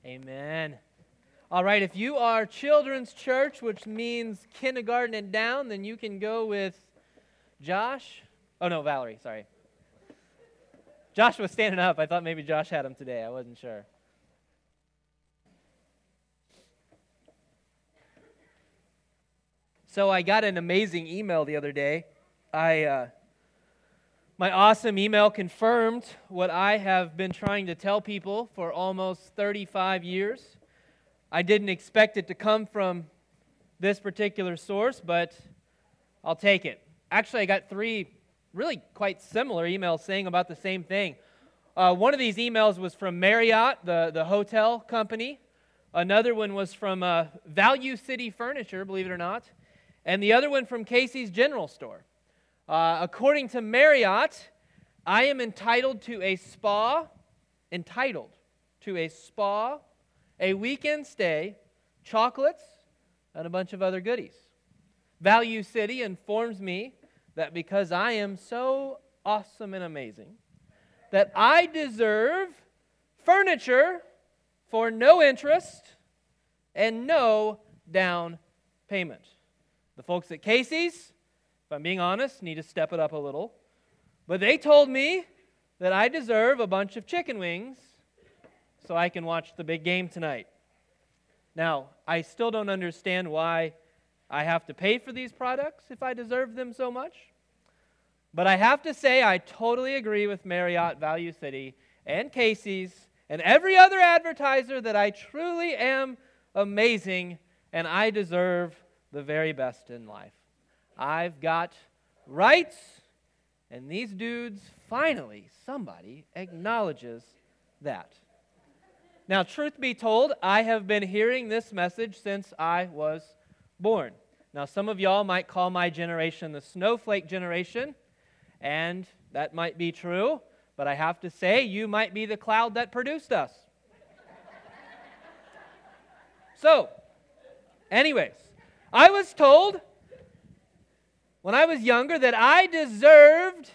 Amen. All right, if you are children's church, which means kindergarten and down, then you can go with Josh. Oh, no, Valerie, sorry. Josh was standing up. I thought maybe Josh had him today. I wasn't sure. So I got an amazing email the other day. My awesome email confirmed what I have been trying to tell people for almost 35 years. I didn't expect it to come from this particular source, but I'll take it. Actually, I got 3 really quite similar emails saying about the same thing. One of these emails was from Marriott, the hotel company. Another one was from Value City Furniture, believe it or not. And the other one from Casey's General Store. According to Marriott, I am entitled to a spa, a weekend stay, chocolates, and a bunch of other goodies. Value City informs me that because I am so awesome and amazing, that I deserve furniture for no interest and no down payment. The folks at Casey's, if I'm being honest, need to step it up a little. But they told me that I deserve a bunch of chicken wings so I can watch the big game tonight. Now, I still don't understand why I have to pay for these products if I deserve them so much. But I have to say I totally agree with Marriott, Value City, and Casey's, and every other advertiser that I truly am amazing and I deserve the very best in life. I've got rights, and these dudes, finally, somebody acknowledges that. Now, truth be told, I have been hearing this message since I was born. Now, some of y'all might call my generation the snowflake generation, and that might be true, but I have to say, you might be the cloud that produced us. So, anyways, I was told when I was younger that I deserved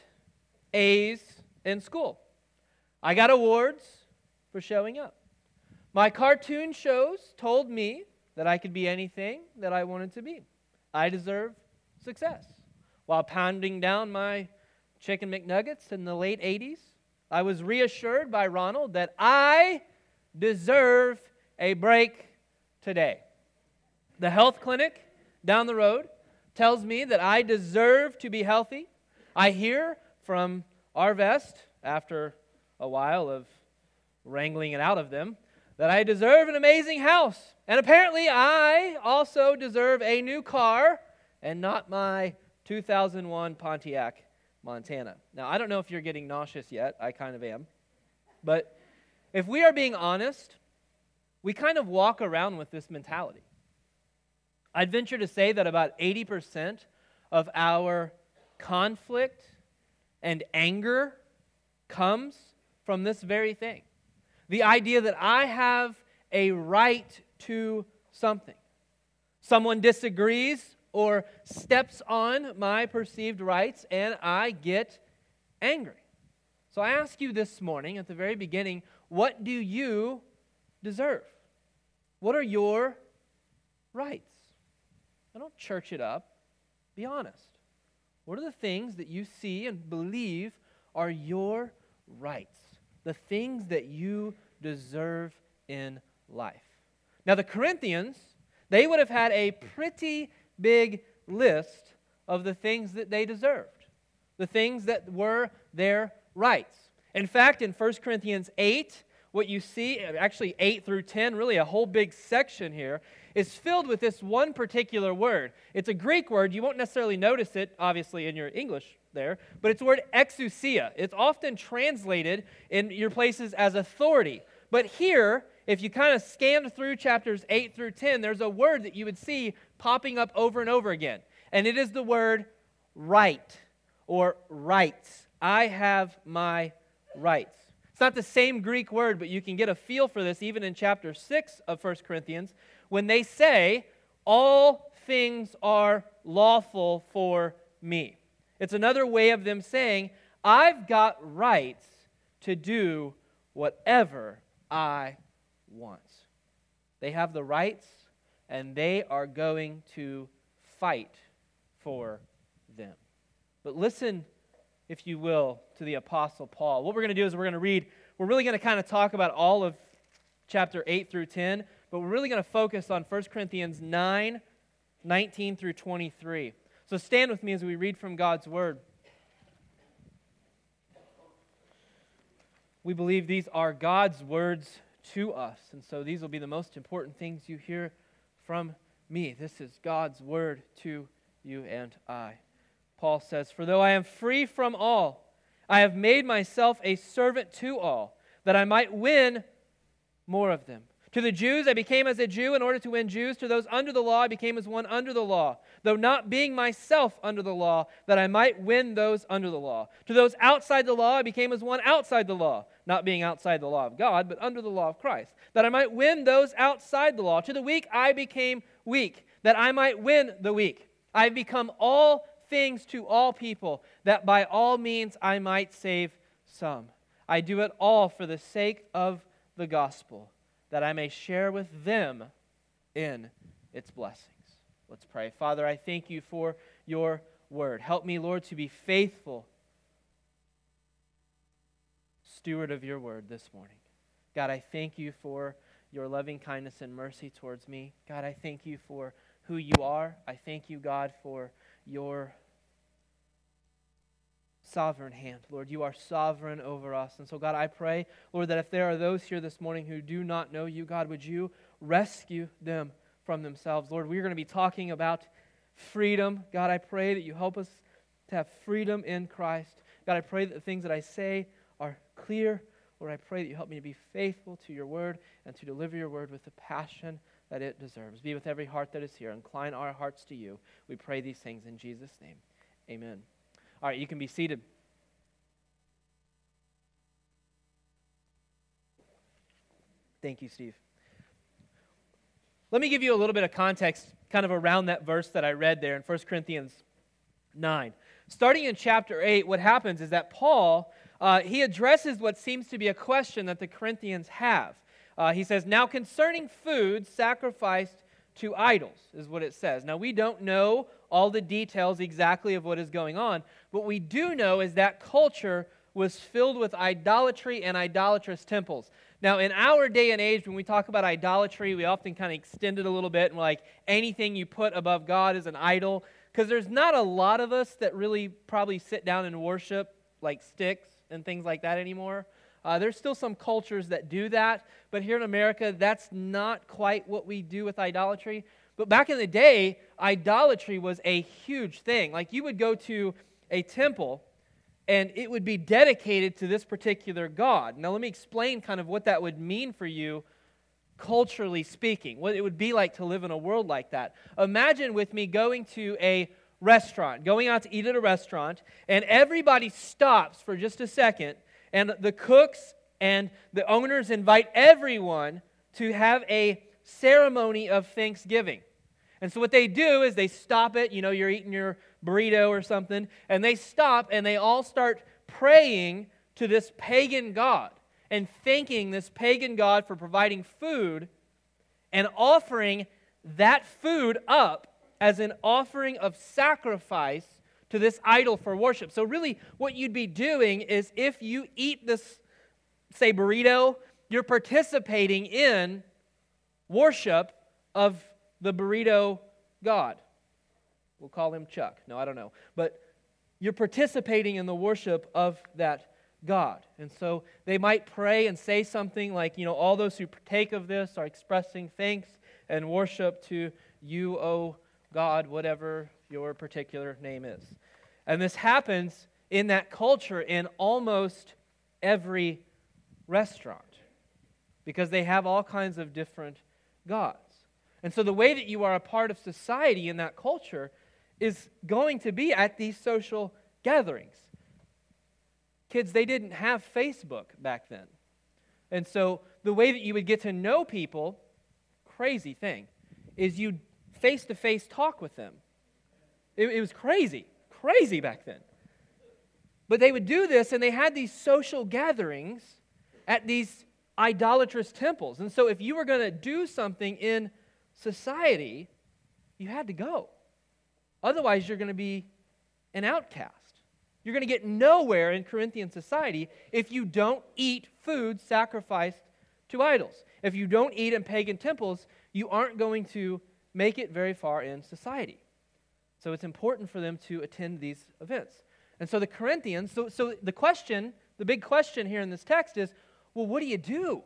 A's in school. I got awards for showing up. My cartoon shows told me that I could be anything that I wanted to be. I deserve success. While pounding down my chicken McNuggets in the late 80s, I was reassured by Ronald that I deserve a break today. The health clinic down the road tells me that I deserve to be healthy. I hear from Arvest, after a while of wrangling it out of them, that I deserve an amazing house. And apparently I also deserve a new car and not my 2001 Pontiac Montana. Now, I don't know if you're getting nauseous yet. I kind of am. But if we are being honest, we kind of walk around with this mentality. I'd venture to say that about 80% of our conflict and anger comes from this very thing. The idea that I have a right to something. Someone disagrees or steps on my perceived rights, and I get angry. So I ask you this morning at the very beginning, what do you deserve? What are your rights? I don't church it up. Be honest. What are the things that you see and believe are your rights? The things that you deserve in life. Now, the Corinthians, they would have had a pretty big list of the things that they deserved, the things that were their rights. In fact, in 1 Corinthians 8, what you see, actually 8 through 10, really a whole big section here, is filled with this one particular word. It's a Greek word. You won't necessarily notice it, obviously, in your English there, but it's the word exousia. It's often translated in your places as authority. But here, if you kind of scan through chapters 8 through 10, there's a word that you would see popping up over and over again. And it is the word right or rights. I have my rights. It's not the same Greek word, but you can get a feel for this even in chapter 6 of 1 Corinthians when they say, all things are lawful for me. It's another way of them saying, I've got rights to do whatever I wants. They have the rights, and they are going to fight for them. But listen, if you will, to the Apostle Paul. What we're going to do is we're really going to kind of talk about all of chapter 8 through 10, but we're really going to focus on 1 Corinthians 9, 19 through 23. So stand with me as we read from God's Word. We believe these are God's words to us, and so these will be the most important things you hear from me. This is God's Word to you and I. Paul says, "For though I am free from all, I have made myself a servant to all, that I might win more of them. To the Jews I became as a Jew in order to win Jews. To those under the law I became as one under the law, though not being myself under the law, that I might win those under the law. To those outside the law I became as one outside the law, not being outside the law of God, but under the law of Christ, that I might win those outside the law. To the weak I became weak, that I might win the weak. I have become all things to all people, that by all means I might save some. I do it all for the sake of the gospel, that I may share with them in its blessings." Let's pray. Father, I thank you for your word. Help me, Lord, to be faithful steward of your word this morning. God, I thank you for your loving kindness and mercy towards me. God, I thank you for who you are. I thank you, God, for your sovereign hand. Lord, you are sovereign over us. And so, God, I pray, Lord, that if there are those here this morning who do not know you, God, would you rescue them from themselves? Lord, we're going to be talking about freedom. God, I pray that you help us to have freedom in Christ. God, I pray that the things that I say are clear. Lord, I pray that you help me to be faithful to your word and to deliver your word with the passion that it deserves. Be with every heart that is here. Incline our hearts to you. We pray these things in Jesus' name. Amen. All right, you can be seated. Thank you, Steve. Let me give you a little bit of context kind of around that verse that I read there in 1 Corinthians 9. Starting in chapter 8, what happens is that Paul, he addresses what seems to be a question that the Corinthians have. He says, "Now concerning food sacrificed to idols," is what it says. Now, we don't know all the details exactly of what is going on. What we do know is that culture was filled with idolatry and idolatrous temples. Now, in our day and age, when we talk about idolatry, we often kind of extend it a little bit and we're like, anything you put above God is an idol, because there's not a lot of us that really probably sit down and worship like sticks and things like that anymore. There's still some cultures that do that, but here in America, that's not quite what we do with idolatry. But back in the day, idolatry was a huge thing. Like, you would go to a temple, and it would be dedicated to this particular god. Now, let me explain kind of what that would mean for you, culturally speaking, what it would be like to live in a world like that. Imagine with me going to a restaurant, going out to eat at a restaurant, and everybody stops for just a second, and the cooks and the owners invite everyone to have a ceremony of thanksgiving. And so what they do is they stop it, you're eating your burrito or something, and they stop and they all start praying to this pagan god and thanking this pagan god for providing food and offering that food up as an offering of sacrifice to this idol for worship. So really what you'd be doing is, if you eat this, say, burrito, you're participating in worship of the burrito god. We'll call him Chuck. No, I don't know. But you're participating in the worship of that god. And so they might pray and say something like, all those who partake of this are expressing thanks and worship to you, O God, whatever your particular name is. And this happens in that culture in almost every restaurant, because they have all kinds of different gods. And so the way that you are a part of society in that culture is going to be at these social gatherings. Kids, they didn't have Facebook back then. And so the way that you would get to know people, crazy thing, is you face-to-face talk with them. It was crazy back then. But they would do this, and they had these social gatherings at these idolatrous temples. And so if you were going to do something in society, you had to go. Otherwise, you're going to be an outcast. You're going to get nowhere in Corinthian society if you don't eat food sacrificed to idols. If you don't eat in pagan temples, you aren't going to make it very far in society. So it's important for them to attend these events. And so the Corinthians, so the question, the big question here in this text is, well, what do you do?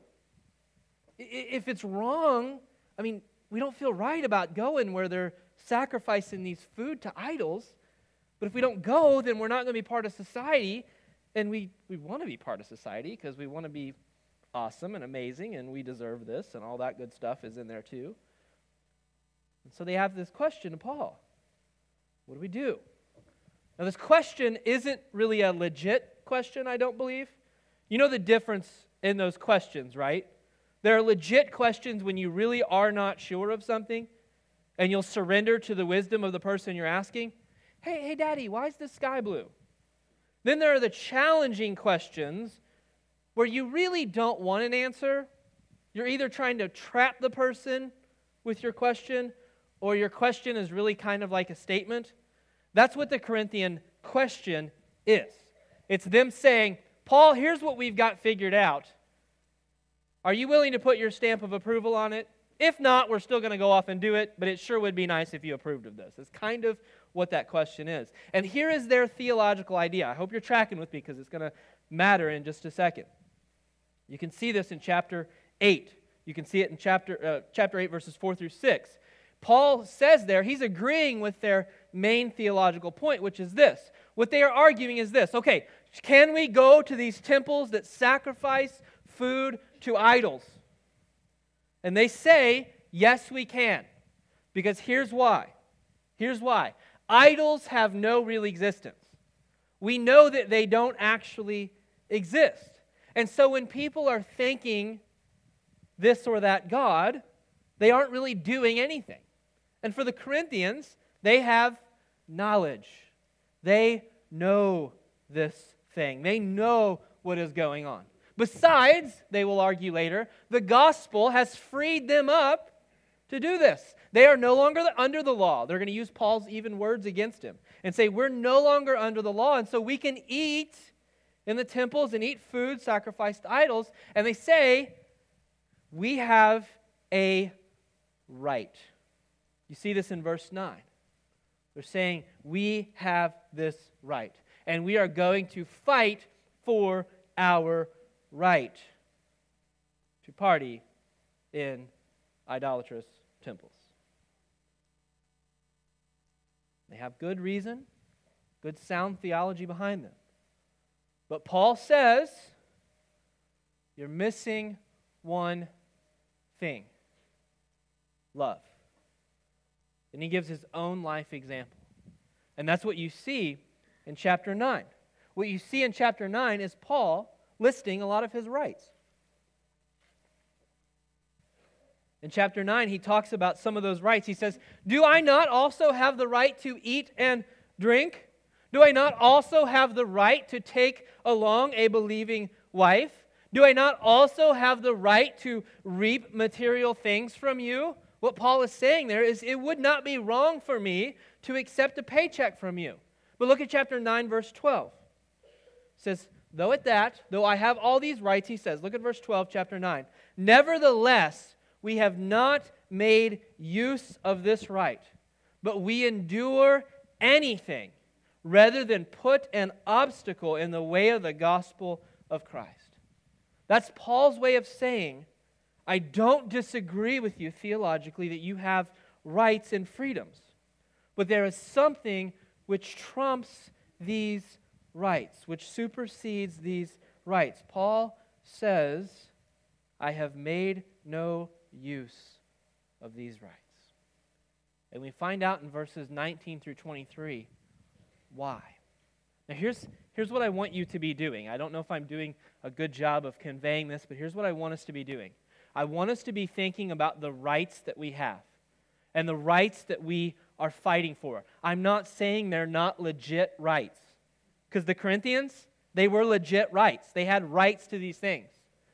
If it's wrong, I mean, we don't feel right about going where they're sacrificing these food to idols. But if we don't go, then we're not going to be part of society. And we want to be part of society because we want to be awesome and amazing and we deserve this and all that good stuff is in there too. And so they have this question to Paul. What do we do? Now this question isn't really a legit question, I don't believe. You know the difference in those questions, right? There are legit questions when you really are not sure of something and you'll surrender to the wisdom of the person you're asking. Hey, Daddy, why is the sky blue? Then there are the challenging questions where you really don't want an answer. You're either trying to trap the person with your question or your question is really kind of like a statement. That's what the Corinthian question is. It's them saying, Paul, here's what we've got figured out. Are you willing to put your stamp of approval on it? If not, we're still going to go off and do it, but it sure would be nice if you approved of this. It's kind of what that question is. And here is their theological idea. I hope you're tracking with me because it's going to matter in just a second. You can see this in chapter 8. You can see it in chapter 8, verses 4 through 6. Paul says there, he's agreeing with their main theological point, which is this. What they are arguing is this. Okay, can we go to these temples that sacrifice food to idols? And they say, yes, we can. Because here's why. Here's why. Idols have no real existence. We know that they don't actually exist. And so when people are thanking this or that God, they aren't really doing anything. And for the Corinthians, they have knowledge. They know this thing. They know what is going on. Besides, they will argue later, the gospel has freed them up to do this. They are no longer under the law. They're going to use Paul's even words against him and say, we're no longer under the law, and so we can eat in the temples and eat food sacrificed to idols. And they say, we have a right. You see this in verse 9. They're saying, we have this right, and we are going to fight for our right to party in idolatrous temples. They have good reason, good sound theology behind them. But Paul says, you're missing one thing. Love. And he gives his own life example. And that's what you see in chapter 9. What you see in chapter 9 is Paul listing a lot of his rights. In chapter 9, he talks about some of those rights. He says, do I not also have the right to eat and drink? Do I not also have the right to take along a believing wife? Do I not also have the right to reap material things from you? What Paul is saying there is it would not be wrong for me to accept a paycheck from you. But look at chapter 9, verse 12. It says, though I have all these rights, he says, look at verse 12, chapter 9. Nevertheless, we have not made use of this right, but we endure anything rather than put an obstacle in the way of the gospel of Christ. That's Paul's way of saying, I don't disagree with you theologically that you have rights and freedoms, but there is something which trumps these rights, which supersedes these rights. Paul says, I have made no use of these rights. And we find out in verses 19 through 23 why. Now here's what I want you to be doing. I don't know if I'm doing a good job of conveying this, but here's what I want us to be doing. I want us to be thinking about the rights that we have and the rights that we are fighting for. I'm not saying they're not legit rights, because the Corinthians, they were legit rights. They had rights to these things.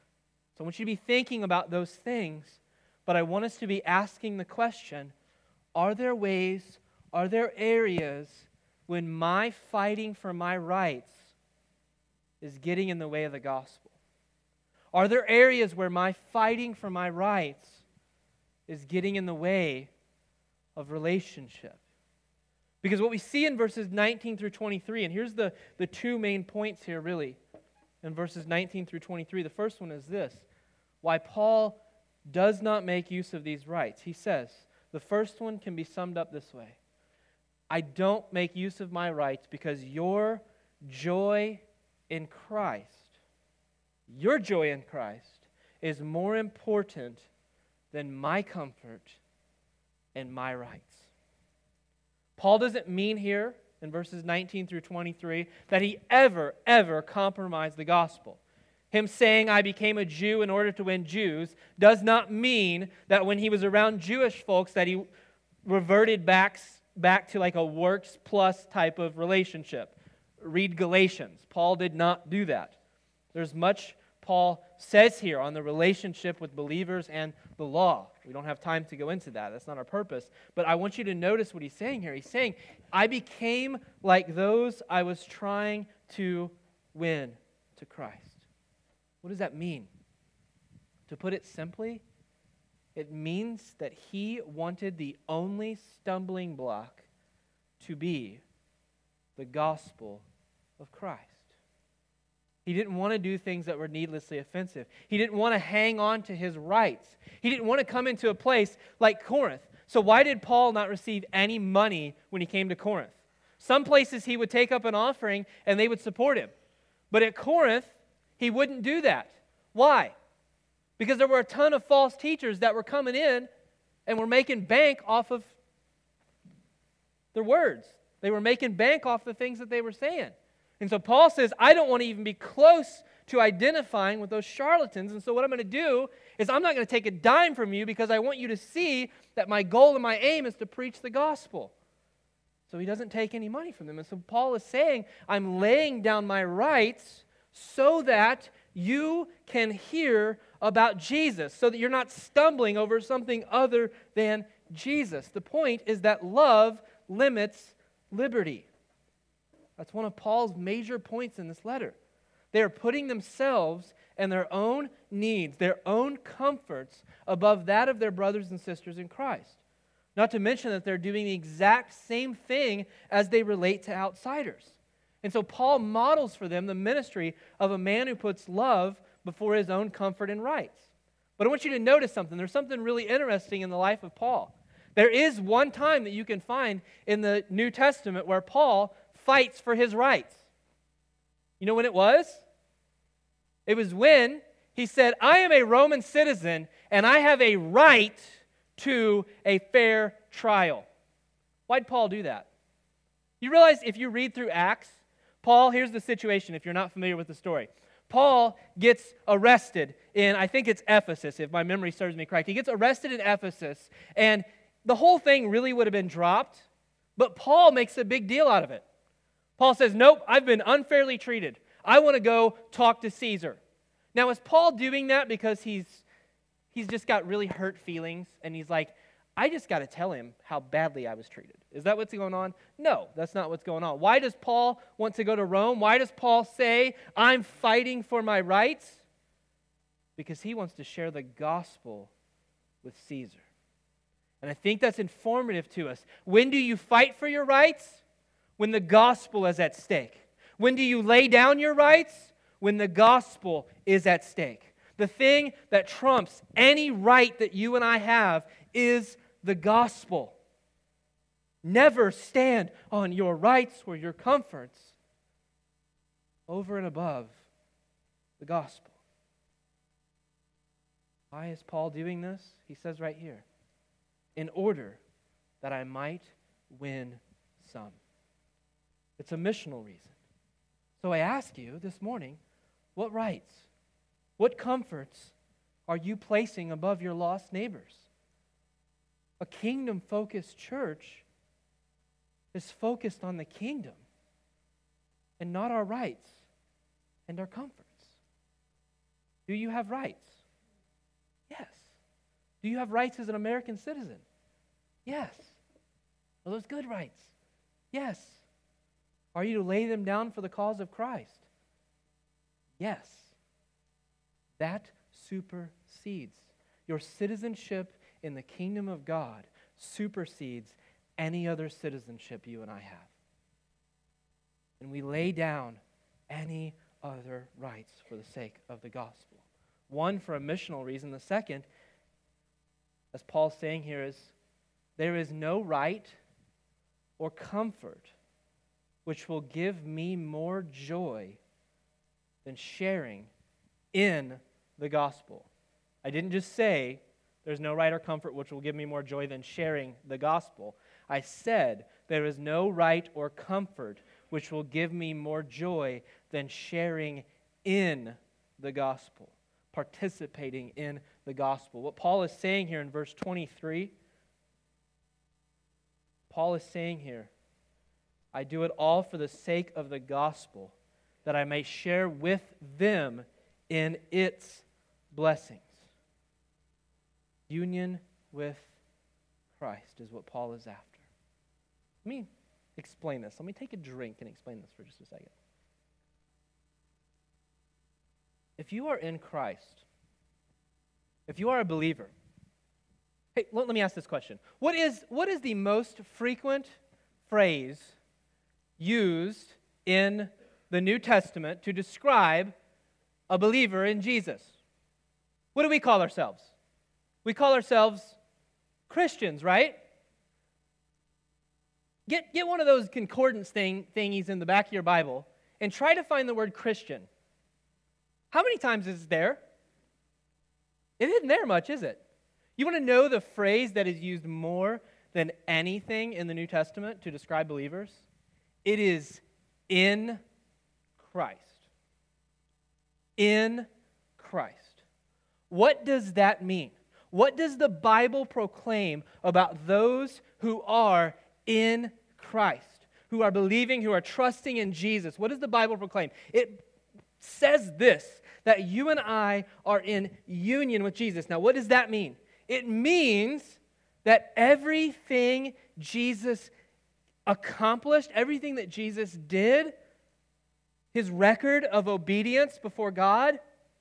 So I want you to be thinking about those things, but I want us to be asking the question, are there ways, are there areas when my fighting for my rights is getting in the way of the gospel? Are there areas where my fighting for my rights is getting in the way of relationship? Because what we see in verses 19 through 23, and here's the two main points here really, in verses 19 through 23. The first one is this: why Paul does not make use of these rights. He says, the first one can be summed up this way: I don't make use of my rights because your joy in Christ, your joy in Christ, is more important than my comfort and my rights. Paul doesn't mean here in verses 19 through 23 that he ever compromised the gospel. Him saying, I became a Jew in order to win Jews, does not mean that when he was around Jewish folks that he reverted back to like a works plus type of relationship. Read Galatians. Paul did not do that. There's much Paul says here on the relationship with believers and the law. We don't have time to go into that. That's not our purpose. But I want you to notice what he's saying here. He's saying, I became like those I was trying to win to Christ. What does that mean? To put it simply, it means that he wanted the only stumbling block to be the gospel of Christ. He didn't want to do things that were needlessly offensive. He didn't want to hang on to his rights. He didn't want to come into a place like Corinth. So why did Paul not receive any money when he came to Corinth? Some places he would take up an offering and they would support him. But at Corinth, he wouldn't do that. Why? Because there were a ton of false teachers that were coming in and were making bank off of their words. They were making bank off the things that they were saying. And so Paul says, I don't want to even be close to identifying with those charlatans. And so what I'm going to do is I'm not going to take a dime from you because I want you to see that my goal and my aim is to preach the gospel. So he doesn't take any money from them. And so Paul is saying, I'm laying down my rights so that you can hear about Jesus, so that you're not stumbling over something other than Jesus. The point is that love limits liberty. That's one of Paul's major points in this letter. They are putting themselves and their own needs, their own comforts above that of their brothers and sisters in Christ. Not to mention that they're doing the exact same thing as they relate to outsiders. And so Paul models for them the ministry of a man who puts love before his own comfort and rights. But I want you to notice something. There's something really interesting in the life of Paul. There is one time that you can find in the New Testament where Paul fights for his rights. You know when it was? It was when he said, I am a Roman citizen and I have a right to a fair trial. Why'd Paul do that? You realize if you read through Acts, Paul, here's the situation if you're not familiar with the story. Paul gets arrested in, I think it's Ephesus, if my memory serves me correct. He gets arrested in Ephesus, and the whole thing really would have been dropped, but Paul makes a big deal out of it. Paul says, nope, I've been unfairly treated. I want to go talk to Caesar. Now, is Paul doing that because he's just got really hurt feelings, and he's like, I just got to tell him how badly I was treated? Is that what's going on? No, that's not what's going on. Why does Paul want to go to Rome? Why does Paul say, I'm fighting for my rights? Because he wants to share the gospel with Caesar. And I think that's informative to us. When do you fight for your rights? When the gospel is at stake. When do you lay down your rights? When the gospel is at stake. The thing that trumps any right that you and I have is the gospel. Never stand on your rights or your comforts over and above the gospel. Why is Paul doing this? He says right here, in order that I might win some. It's a missional reason. So I ask you this morning, what rights, what comforts are you placing above your lost neighbors? A kingdom-focused church is focused on the kingdom and not our rights and our comforts. Do you have rights? Yes. Do you have rights as an American citizen? Yes. Are those good rights? Yes. Are you to lay them down for the cause of Christ? Yes. That supersedes. Your citizenship in the kingdom of God supersedes any other citizenship you and I have. And we lay down any other rights for the sake of the gospel. One, for a missional reason. The second, as Paul's saying here, is there is no right or comfort which will give me more joy than sharing in the gospel. I didn't just say there's no right or comfort which will give me more joy than sharing the gospel. I said there is no right or comfort which will give me more joy than sharing in the gospel, participating in the gospel. What Paul is saying here in verse 23, Paul is saying here, I do it all for the sake of the gospel, that I may share with them in its blessings. Union with Christ is what Paul is after. Let me explain this. Let me take a drink and explain this for just a second. If you are in Christ, if you are a believer, hey, let me ask this question. What is the most frequent phrase used in the New Testament to describe a believer in Jesus? What do we call ourselves? We call ourselves Christians, right? Get one of those concordance thingies in the back of your Bible and try to find the word Christian. How many times is it there? It isn't there much, is it? You want to know the phrase that is used more than anything in the New Testament to describe believers? It is in Christ. In Christ. What does that mean? What does the Bible proclaim about those who are in Christ, who are believing, who are trusting in Jesus? What does the Bible proclaim? It says this, that you and I are in union with Jesus. Now, what does that mean? It means that everything Jesus accomplished, everything that Jesus did, his record of obedience before God,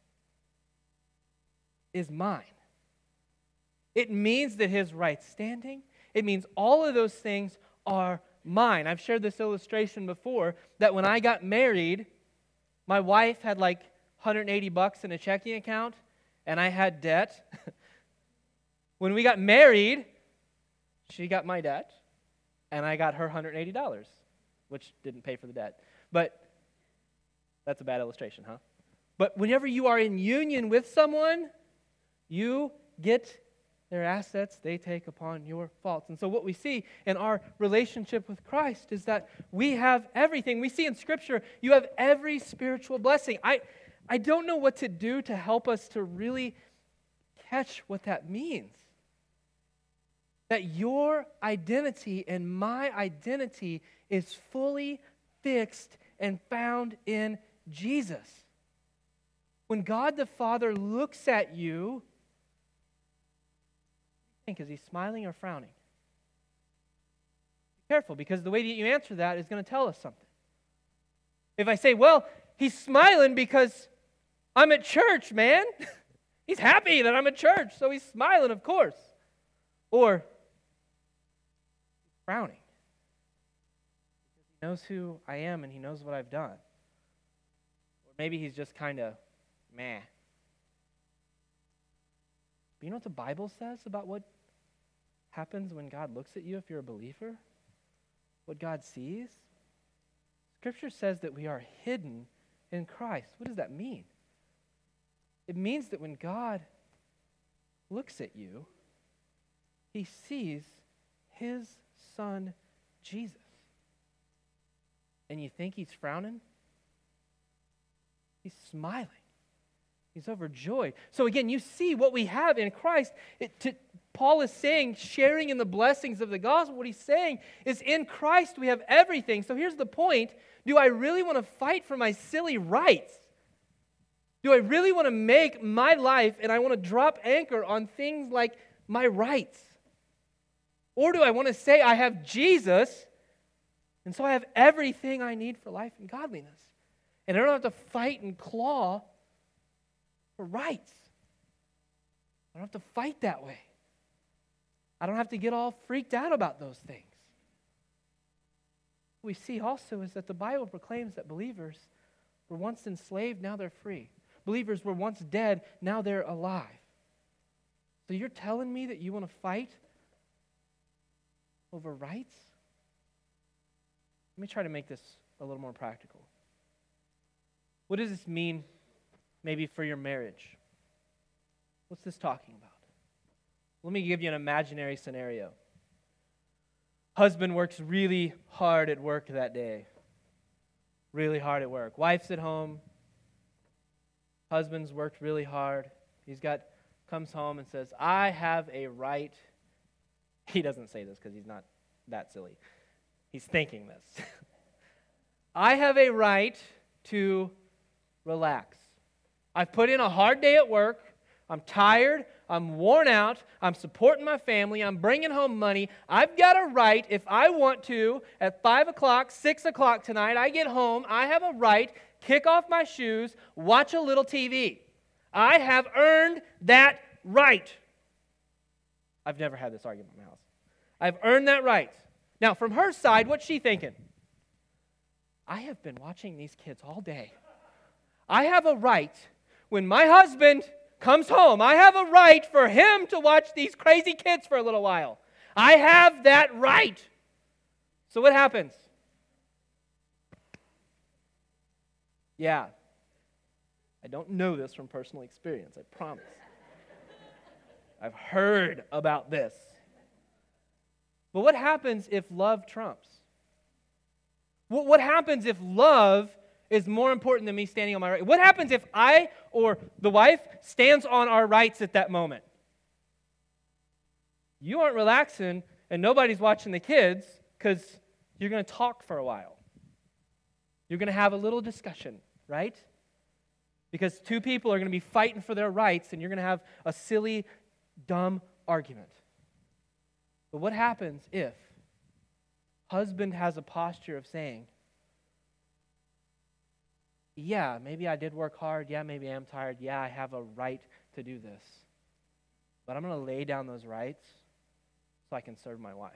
is mine. It means that his right standing, it means all of those things are mine. I've shared this illustration before, that when I got married, my wife had like $180 in a checking account, and I had debt. When we got married, she got my debt, and I got her $180, which didn't pay for the debt. But that's a bad illustration, huh? But whenever you are in union with someone, you get their assets, they take upon your faults. And so what we see in our relationship with Christ is that we have everything. We see in Scripture, you have every spiritual blessing. I don't know what to do to help us to really catch what that means. That your identity and my identity is fully fixed and found in Jesus. When God the Father looks at you, is he smiling or frowning? Be careful, because the way that you answer that is going to tell us something. If I say, well, he's smiling because I'm at church, man. He's happy that I'm at church, so he's smiling, of course. Or frowning. Because he knows who I am and he knows what I've done. Or maybe he's just kind of meh. But you know what the Bible says about what happens when God looks at you if you're a believer? What God sees? Scripture says that we are hidden in Christ. What does that mean? It means that when God looks at you, he sees his son, Jesus. And you think he's frowning? He's smiling. He's overjoyed. So again, you see what we have in Christ. Paul is saying, sharing in the blessings of the gospel, what he's saying is in Christ we have everything. So here's the point. Do I really want to fight for my silly rights? Do I really want to make my life and I want to drop anchor on things like my rights? Or do I want to say I have Jesus, and so I have everything I need for life and godliness? And I don't have to fight and claw for rights. I don't have to fight that way. I don't have to get all freaked out about those things. What we see also is that the Bible proclaims that believers were once enslaved, now they're free. Believers were once dead, now they're alive. So you're telling me that you want to fight over rights? Let me try to make this a little more practical. What does this mean maybe for your marriage? What's this talking about? Let me give you an imaginary scenario. Husband works really hard at work that day. Really hard at work. Wife's at home. Husband's worked really hard. Comes home and says, I have a right. He doesn't say this because he's not that silly. He's thinking this. I have a right to relax. I've put in a hard day at work. I'm tired. I'm worn out. I'm supporting my family. I'm bringing home money. I've got a right, if I want to, at 5 o'clock, 6 o'clock tonight, I get home, I have a right, kick off my shoes, watch a little TV. I have earned that right. I've never had this argument in my house. I've earned that right. Now, from her side, what's she thinking? I have been watching these kids all day. I have a right, when my husband comes home, I have a right for him to watch these crazy kids for a little while. I have that right. So what happens? Yeah. I don't know this from personal experience, I promise. I've heard about this. But what happens if love trumps? What happens if love is more important than me standing on my right? What happens if I or the wife stands on our rights at that moment? You aren't relaxing and nobody's watching the kids because you're going to talk for a while. You're going to have a little discussion, right? Because two people are going to be fighting for their rights and you're going to have a silly, dumb argument. But what happens if husband has a posture of saying, yeah, maybe I did work hard. Yeah, maybe I'm tired. Yeah, I have a right to do this. But I'm going to lay down those rights so I can serve my wife.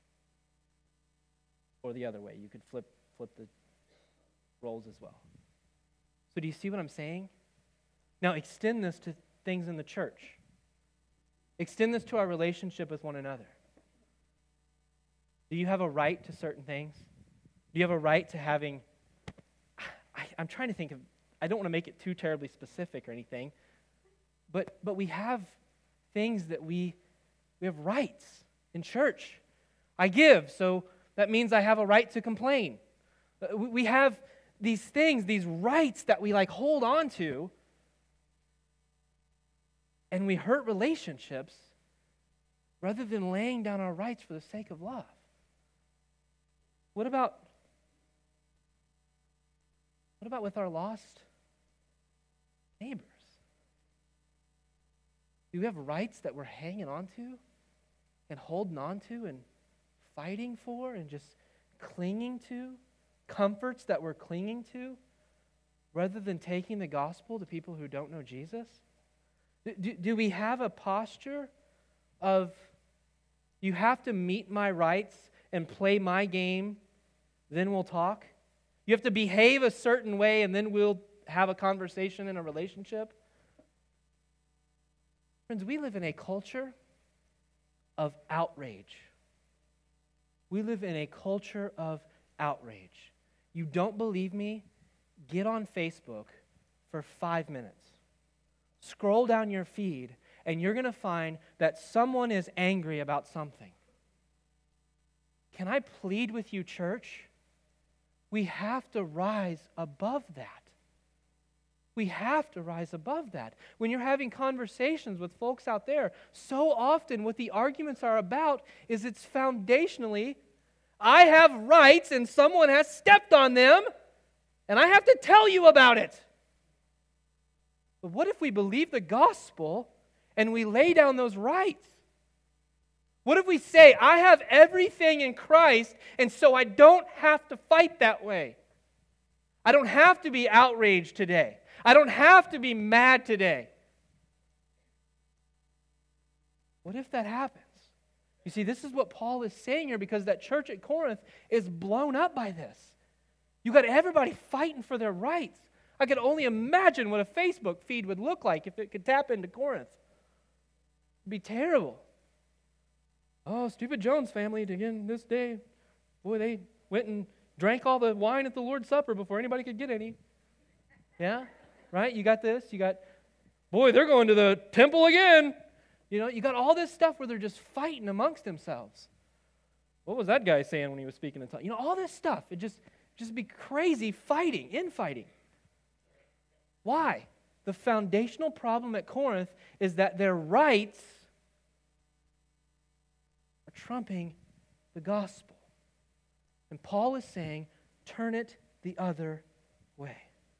Or the other way, you could flip the roles as well. So do you see what I'm saying? Now extend this to things in the church. Extend this to our relationship with one another. Do you have a right to certain things? Do you have a right to having... I'm trying to think of... I don't want to make it too terribly specific or anything, but we have things that we have rights in church. I give, so that means I have a right to complain. We have these things, these rights that we hold on to, and we hurt relationships rather than laying down our rights for the sake of love. What about with our lost neighbors? Do we have rights that we're hanging on to and holding on to and fighting for and just clinging to? Comforts that we're clinging to rather than taking the gospel to people who don't know Jesus? Do we have a posture of, you have to meet my rights and play my game, then we'll talk? You have to behave a certain way and then we'll have a conversation in a relationship? Friends, we live in a culture of outrage. We live in a culture of outrage. You don't believe me? Get on Facebook for 5 minutes. Scroll down your feed and you're going to find that someone is angry about something. Can I plead with you, church? We have to rise above that. We have to rise above that. When you're having conversations with folks out there, so often what the arguments are about is it's foundationally, I have rights and someone has stepped on them, and I have to tell you about it. But what if we believe the gospel and we lay down those rights? What if we say, I have everything in Christ, and so I don't have to fight that way? I don't have to be outraged today. I don't have to be mad today. What if that happens? You see, this is what Paul is saying here, because that church at Corinth is blown up by this. You got everybody fighting for their rights. I could only imagine what a Facebook feed would look like if it could tap into Corinth. It'd be terrible. Oh, stupid Jones family again this day. Boy, they went and drank all the wine at the Lord's Supper before anybody could get any. Yeah? Right? You got this. You got, boy, they're going to the temple again. You know, you got all this stuff where they're just fighting amongst themselves. What was that guy saying when he was speaking in tongues? You know, all this stuff. It just be crazy fighting, infighting. Why? The foundational problem at Corinth is that their rights are trumping the gospel. And Paul is saying, turn it the other way.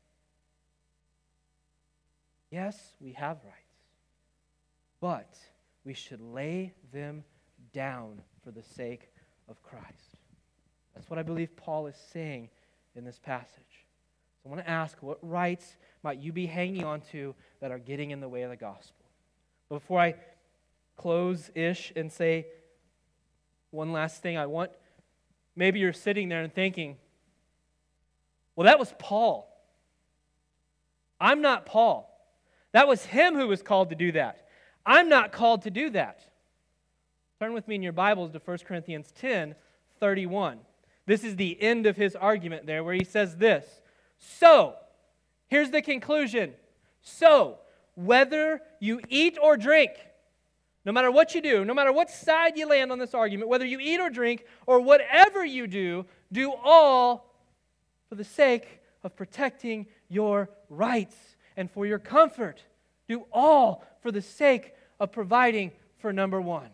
Yes, we have rights, but we should lay them down for the sake of Christ. That's what I believe Paul is saying in this passage. So I want to ask, what rights might you be hanging on to that are getting in the way of the gospel? But before I close-ish and say one last thing, maybe you're sitting there and thinking, well, that was Paul. I'm not Paul. That was him who was called to do that. I'm not called to do that. Turn with me in your Bibles to 1 Corinthians 10:31. This is the end of his argument there, where he says this. So, here's the conclusion. So, whether you eat or drink, no matter what you do, no matter what side you land on this argument, whether you eat or drink, or whatever you do, do all for the sake of protecting your rights and for your comfort. Do all for the sake of providing for number one.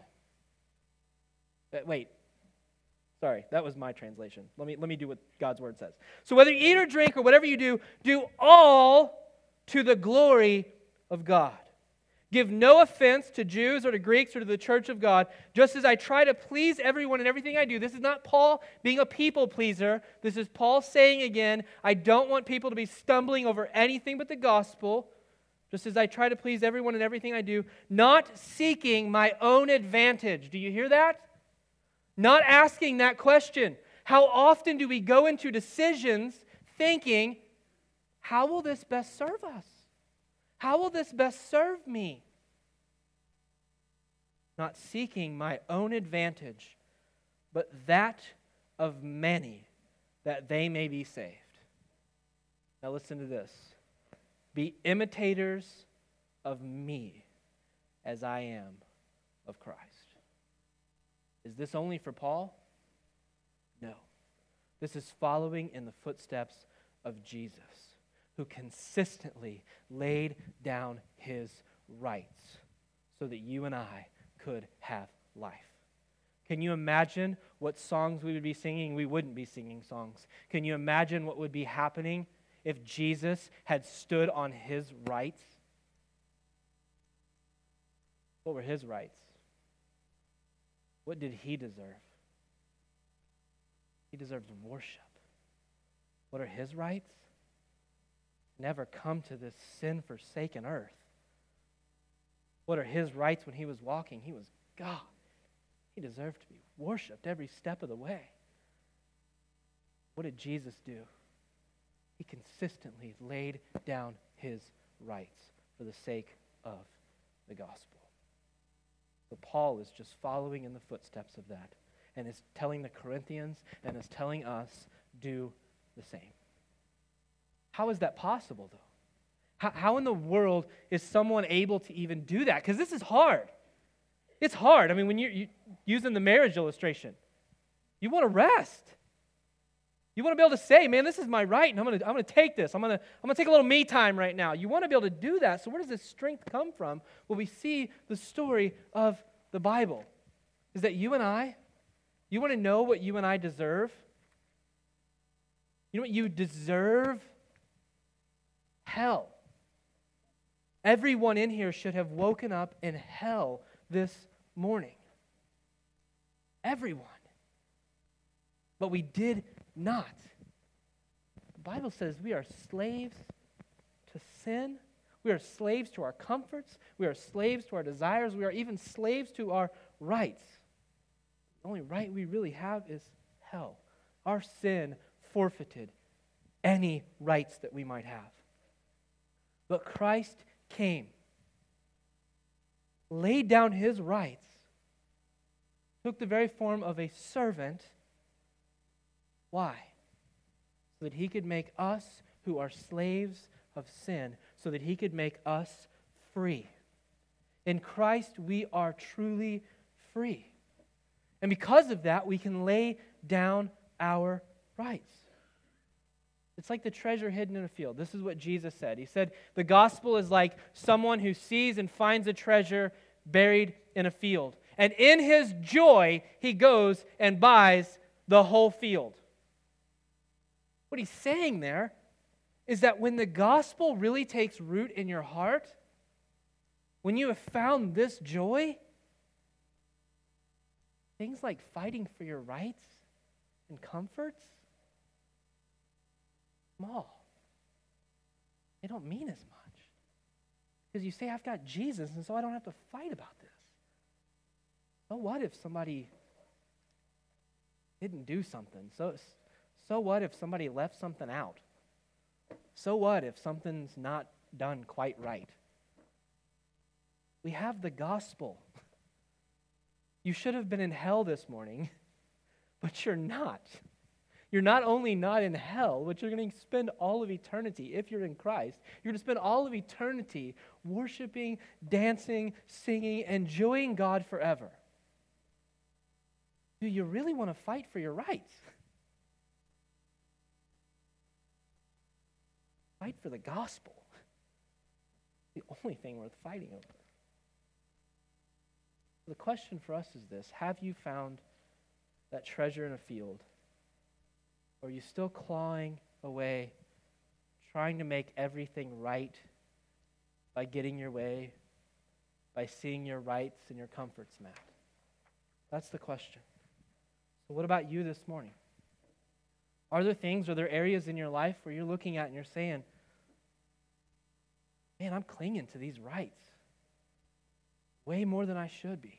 Wait. Sorry, that was my translation. Let me do what God's Word says. So whether you eat or drink or whatever you do all to the glory of God. Give no offense to Jews or to Greeks or to the church of God, just as I try to please everyone in everything I do. This is not Paul being a people pleaser. This is Paul saying again, I don't want people to be stumbling over anything but the gospel, just as I try to please everyone in everything I do, not seeking my own advantage. Do you hear that? Not asking that question. How often do we go into decisions thinking, how will this best serve us? How will this best serve me? Not seeking my own advantage, but that of many, that they may be saved. Now listen to this. Be imitators of me as I am of Christ. Is this only for Paul? No. This is following in the footsteps of Jesus, who consistently laid down his rights so that you and I could have life. Can you imagine what songs we would be singing? We wouldn't be singing songs. Can you imagine what would be happening if Jesus had stood on his rights? What were his rights? What did he deserve? He deserves worship. What are his rights? Never come to this sin-forsaken earth. What are his rights when he was walking? He was God. He deserved to be worshipped every step of the way. What did Jesus do? He consistently laid down his rights for the sake of the gospel. But Paul is just following in the footsteps of that and is telling the Corinthians and is telling us, do the same. How is that possible, though? How in the world is someone able to even do that? Because this is hard. It's hard. I mean, when you're using the marriage illustration, you want to rest. You want to be able to say, man, this is my right, and I'm going to take this. I'm going to take a little me time right now. You want to be able to do that. So where does this strength come from? Well, we see the story of the Bible. Is that you and I, you want to know what you and I deserve? You know what you deserve? Hell. Everyone in here should have woken up in hell this morning. Everyone. But we did not. The Bible says we are slaves to sin. We are slaves to our comforts. We are slaves to our desires. We are even slaves to our rights. The only right we really have is hell. Our sin forfeited any rights that we might have. But Christ came, laid down his rights, took the very form of a servant. Why? So that he could make us who are slaves of sin, so that he could make us free. In Christ, we are truly free. And because of that, we can lay down our rights. It's like the treasure hidden in a field. This is what Jesus said. He said, the gospel is like someone who sees and finds a treasure buried in a field. And in his joy, he goes and buys the whole field. What he's saying there is that when the gospel really takes root in your heart, when you have found this joy, things like fighting for your rights and comforts, small. They don't mean as much. Because you say, I've got Jesus, and so I don't have to fight about this. So what if somebody didn't do something? So what if somebody left something out? So what if something's not done quite right? We have the gospel. You should have been in hell this morning, but you're not. You're not only not in hell, but you're going to spend all of eternity, if you're in Christ, you're going to spend all of eternity worshiping, dancing, singing, enjoying God forever. Do you really want to fight for your rights? Fight for the gospel. The only thing worth fighting over. The question for us is this: have you found that treasure in a field? Or are you still clawing away, trying to make everything right by getting your way, by seeing your rights and your comforts met? That's the question. So what about you this morning? Are there things, are there areas in your life where you're looking at and you're saying, man, I'm clinging to these rights way more than I should be?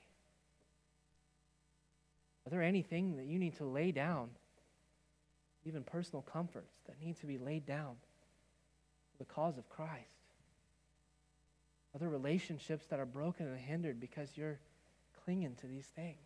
Are there anything that you need to lay down, even personal comforts that need to be laid down for the cause of Christ? Are there relationships that are broken and hindered because you're clinging to these things?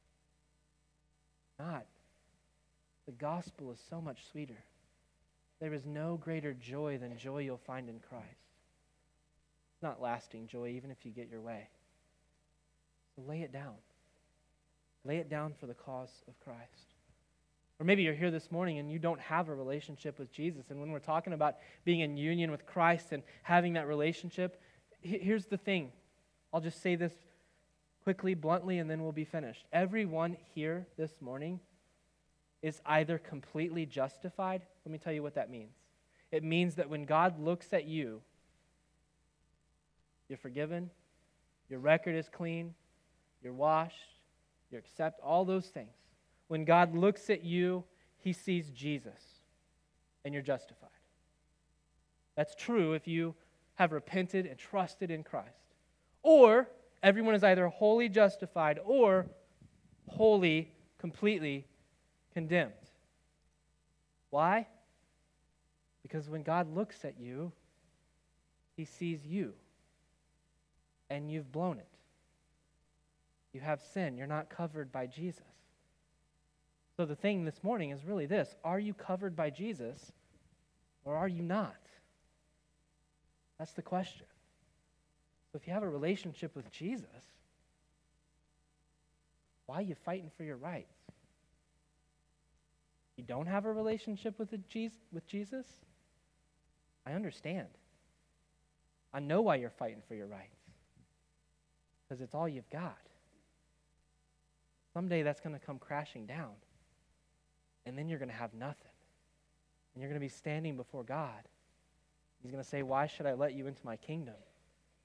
Not. The gospel is so much sweeter. There is no greater joy than joy you'll find in Christ. It's not lasting joy, even if you get your way. So lay it down. Lay it down for the cause of Christ. Or maybe you're here this morning and you don't have a relationship with Jesus. And when we're talking about being in union with Christ and having that relationship, here's the thing. I'll just say this quickly, bluntly, and then we'll be finished. Everyone here this morning is either completely justified. Let me tell you what that means. It means that when God looks at you, you're forgiven, your record is clean, you're washed, you're accepted, all those things. When God looks at you, he sees Jesus, and you're justified. That's true if you have repented and trusted in Christ. Or everyone is either wholly justified or wholly, completely condemned. Why? Because when God looks at you, he sees you, and you've blown it. You have sin. You're not covered by Jesus. So the thing this morning is really this: are you covered by Jesus, or are you not? That's the question. So if you have a relationship with Jesus, why are you fighting for your rights? You don't have a relationship with Jesus? I understand. I know why you're fighting for your rights. Because it's all you've got. Someday that's going to come crashing down. And then you're going to have nothing. And you're going to be standing before God. He's going to say, why should I let you into my kingdom?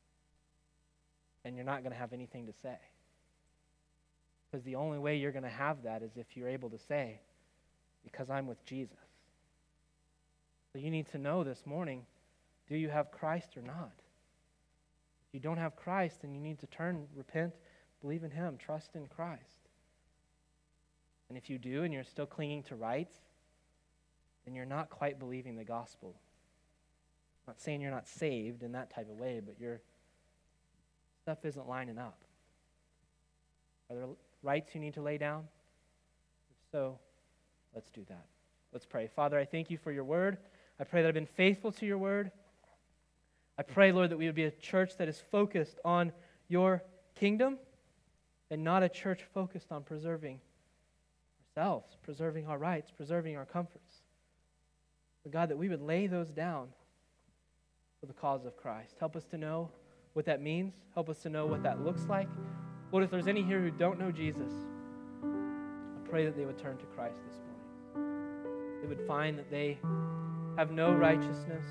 and you're not going to have anything to say. Because the only way you're going to have that is if you're able to say, because I'm with Jesus. So you need to know this morning, do you have Christ or not? If you don't have Christ, then you need to turn, repent, believe in Him, trust in Christ. And if you do and you're still clinging to rights, then you're not quite believing the gospel. I'm not saying you're not saved in that type of way, but your stuff isn't lining up. Are there rights you need to lay down? If so, let's do that. Let's pray. Father, I thank you for your word. I pray that I've been faithful to your word. I pray, Lord, that we would be a church that is focused on your kingdom and not a church focused on preserving ourselves, preserving our rights, preserving our comforts. But God, that we would lay those down for the cause of Christ. Help us to know what that means. Help us to know what that looks like. Lord, if there's any here who don't know Jesus, I pray that they would turn to Christ this morning. They would find that they have no righteousness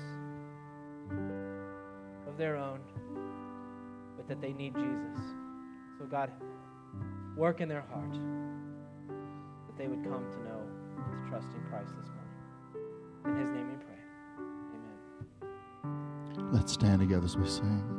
of their own, but that they need Jesus. So God, work in their heart that they would come to know and to trust in Christ this morning. In His name we pray. Amen. Let's stand together as we sing.